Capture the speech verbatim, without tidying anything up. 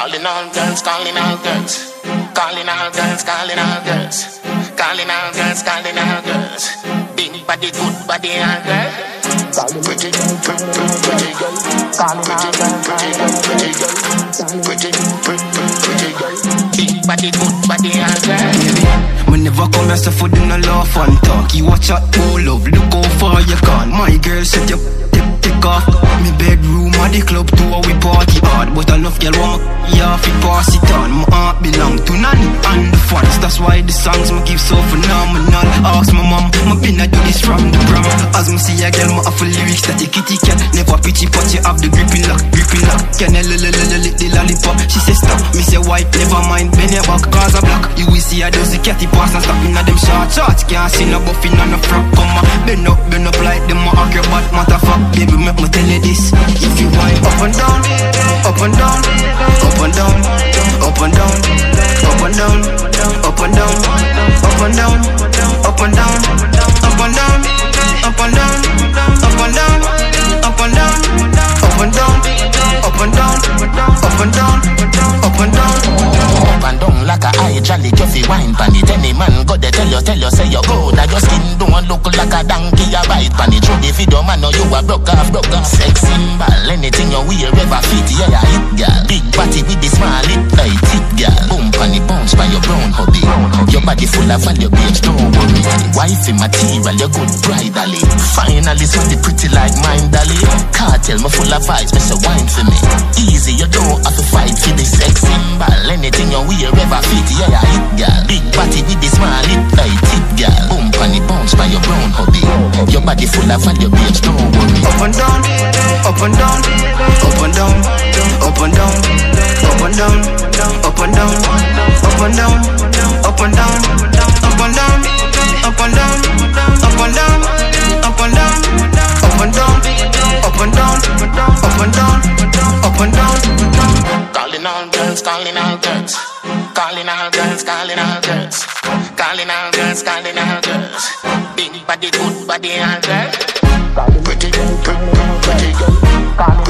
Calling all girls, calling all girls. Calling all girls, calling all girls. Calling all girls, calling all girls. Big body, good body, all girls. Pretty, pretty, pretty girl. Calling all girls, pretty, pretty girl. Pretty, pretty, pretty girl. Big body, good body, all girls. Me never come here so for the no laugh and talk. You watch out, oh love, look how far you gone. My girl set you take off. Me bedroom or the club too, we party hard. But enough girl want me off, it pass it on. My heart belong to Nanny and the fans. That's why the songs me give so phenomenal. Ask my mom, my been I do this from the prom. As me see a girl, my have lyrics that the kitty cat. Never pitchy but you have the gripping lock, gripping lock. Can I lick the lollipop? She says stop, me say white, never mind, bend your back, cause a black. You will see a does the catty pass and stop in a them short shots. Can't see no buffing on no frock. Come on, bend up, bend up like them a acrobat, matter fuck. Baby, make me tell you this. If you wind up and down, up and down, up and down, up and down, up and down, up and down, up and down, up and down, up and down, up and down, up and down, up and down, up and down, up and down, up and down, up and down, up and down like a eye jolly coffee wine pan it. Any man go there tell you, tell you say you go. Now your skin don't look like a donkey a bite pan it. Through the video man know you a broke off, broke off. Sex symbol, anything you wear ever fit, yeah yeah hit girl. Big body with the small lip like tip girl. Boom pan it bounce by your brown hobby. Your body full of value babes, don't worry. Wifey material, you good bridally. Finally something pretty like mine dolly. Cartel me full of vibes, me say wine for me. Easy, you don't have to fight for the sex symbol. Anything you wear ever fit, yeah yeah hit girl. Big body with the small lip like tip girl. Boom pan it bounce by your brown hobby. Your body full of value babes, don't worry. Up and down, up and down, up and down, up and down, up and down, up and down, up and down, up and down, up and down, up and down, up and down, up and down, up and down, up and down, up and down, up and down. Calling all girls, calling all girls, calling all girls, calling all girls, calling all girls, calling all girls. Big body, good body, all girls. Pretty, pretty, pretty girl.